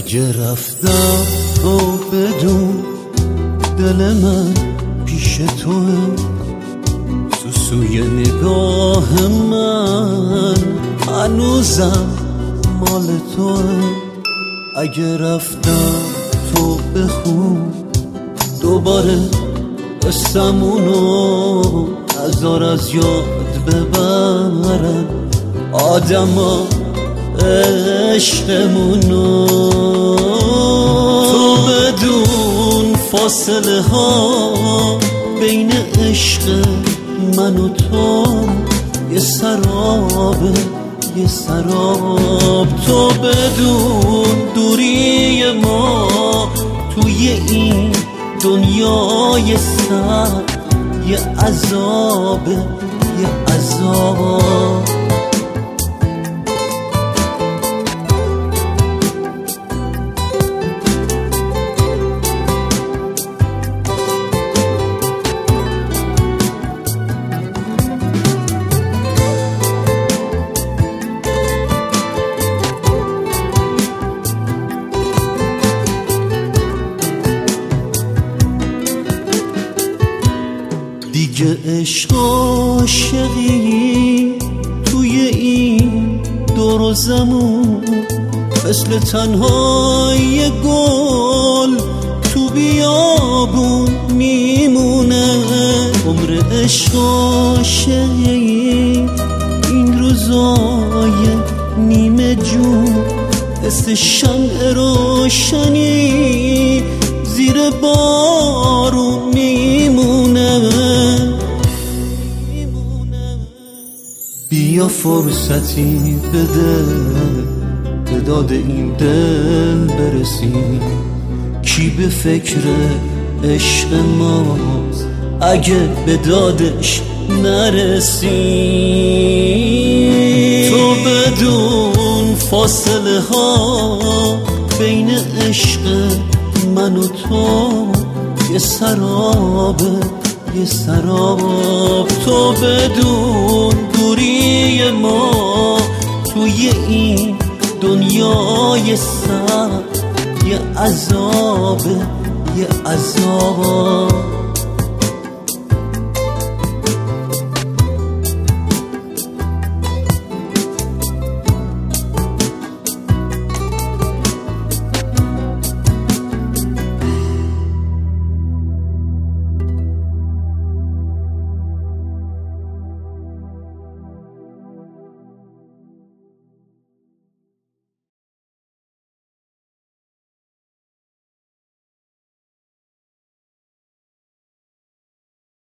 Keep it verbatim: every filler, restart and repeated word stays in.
اگه رفتم تو بدون دل من پیش توه، سوسوی نگاه من هنوزم مال توه. اگه رفتم تو بخون دوباره قصمونو، هزار از یاد ببرن آدم ها عشقمونو. تو بدون فاصله ها بین عشق من و تو یه سرابه یه سراب. تو بدون دوری ما توی این دنیای سر یه عذابه یه عذاب. دیگه عشق عاشقی توی این دور و زمون مثل تنهای گل تو بیابون میمونه. عمر عشق عاشقی این روزای نیمه جون مثل شمع روشنی زیر بارون میمونه. بیا فرصتی بده به داد این دل برسیم، کی به فکر عشق ماست اگه به دادش نرسیم. تو بدون فاصله ها بین عشق من و تو یه سرابه یه سراب. تو بدون دوری ما توی این دنیای سر یه عذابه یه عذاب.